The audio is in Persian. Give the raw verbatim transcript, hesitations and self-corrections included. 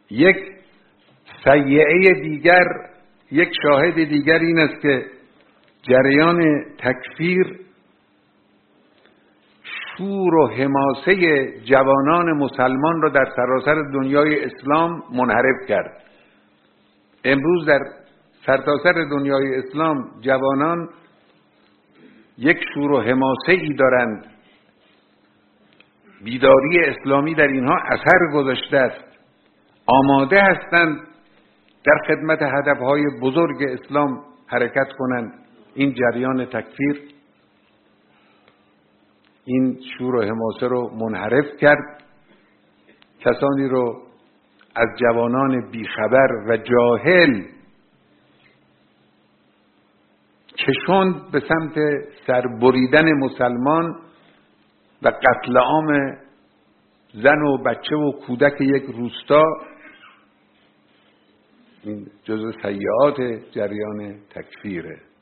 یک سیئه دیگر، یک شاهد دیگر این است که جریان تکفیر شور و حماسه جوانان مسلمان را در سراسر دنیای اسلام منحرف کرد. امروز در سرتاسر دنیای اسلام جوانان یک شور و حماسه ای دارند، بیداری اسلامی در اینها اثر گذاشته است، آماده هستند در خدمت هدفهای بزرگ اسلام حرکت کنند. این جریان تکفیر این شور و حماسه رو منحرف کرد، کسانی رو از جوانان بیخبر و جاهل کشوند به سمت سربریدن مسلمان و قتل عام زن و بچه و کودک یک روستا. این جزء سیئات جریان تکفیره.